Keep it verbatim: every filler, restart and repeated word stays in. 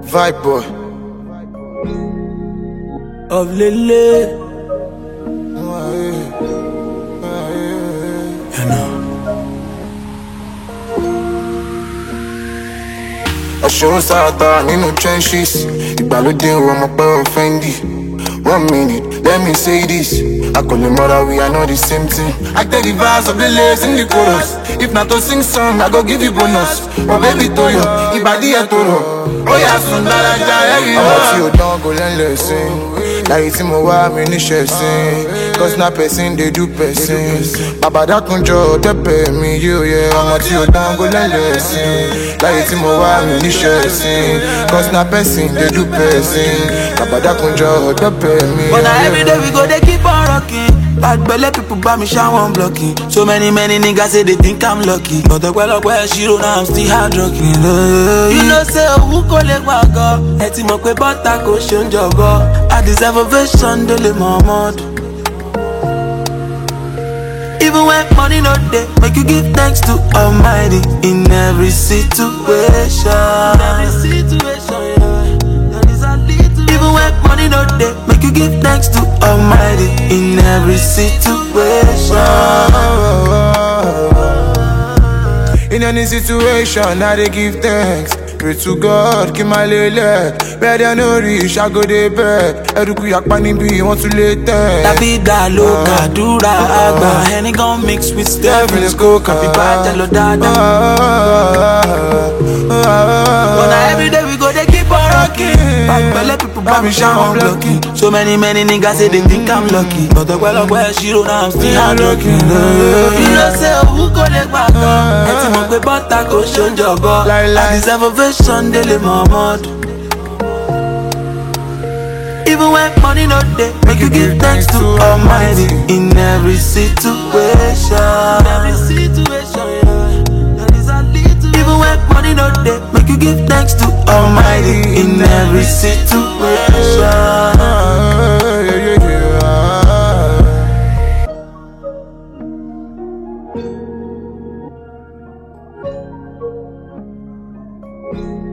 Vibe boy. Of Lele. You know. Ọ̀ṣun sáàtà nínú trenches. Ìgbàlódé ọmọ pẹ́ Fendi. One minute, let me say this. I call the mother, we are not the same thing. I take the verse of the lyrics in the chorus. If not to sing song, I go give you bonus. Oh baby Toyo, Ibadi Etoro. Oh yeah, Sundara Jaya. Ọmọ tí o dán kò lẹ́lẹ̀ sìn. Láyé tí mo wá mi níṣẹ́ sìn. Cause na person dey do person. Bàbá dákunjọ tẹ́pẹ̀ mi yóò yẹ. Ọmọ tí o dán kò lẹ́lẹ̀ sìn. Láyé tí mo wá mi níṣẹ́ sìn. Cause na person dey do person. Bàbá dákunjọ tẹ́pẹ̀ mi yóò yẹ. But now every day we go, they keep on rocking. Bad belly people buy me shower one blocking. So many, many niggas say they think I'm lucky. But the well up where she don't know I'm still hard rocking. You know, say, who call it wago? Eti mo kwe bata ko shonjogo. I deserve ovation, dele mamad. Even when money no day, make you give thanks to Almighty in every situation. Every situation, yeah. Even when money no day, make you give thanks to Almighty in every situation. In any situation, I dey give thanks. Pray to God, keep my lele. Better no reach, I go dey beg. Eruku yakpa nibi, want to lay thanks. La vida loca, dura agba. Henny gon' mix with Stephen's coca. Happy birthday, lo dada. But now every day we go, they keep on rocking. Back belly people buy me shower blocking. So many, many niggas say they think I'm lucky. But the well up where she don't know I'm still hard rocking. You know say who go let back up. Eti mo kwe bata ko shonjogo. I deserve ovation, dele mamad. Even when money no day, make you give thanks to Almighty in every situation. Every situation, yeah. Even when money no day, make you give thanks to Almighty in every situation.